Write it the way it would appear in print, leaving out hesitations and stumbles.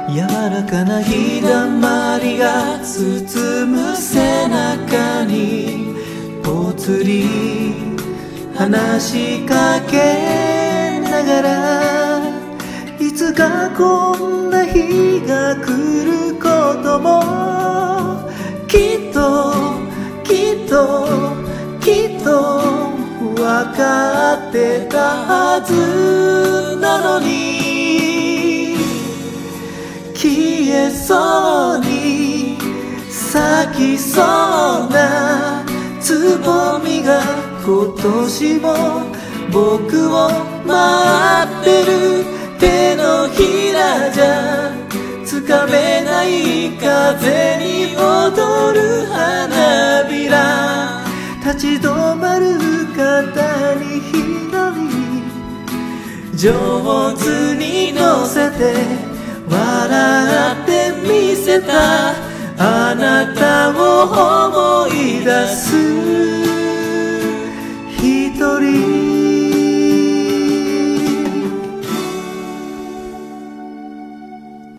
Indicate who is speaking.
Speaker 1: 柔らかな日だまりが包む背中にぽつり話しかけながら、いつかこんな日が来ることもきっときっときっと分かってたはずなのに、消えそうに咲きそうなつぼみが今年も僕を待ってる。手のひらじゃつかめない風に踊る花びら、立ち止まる肩に一人上手に乗せて笑ってみせたあなたを思い出す。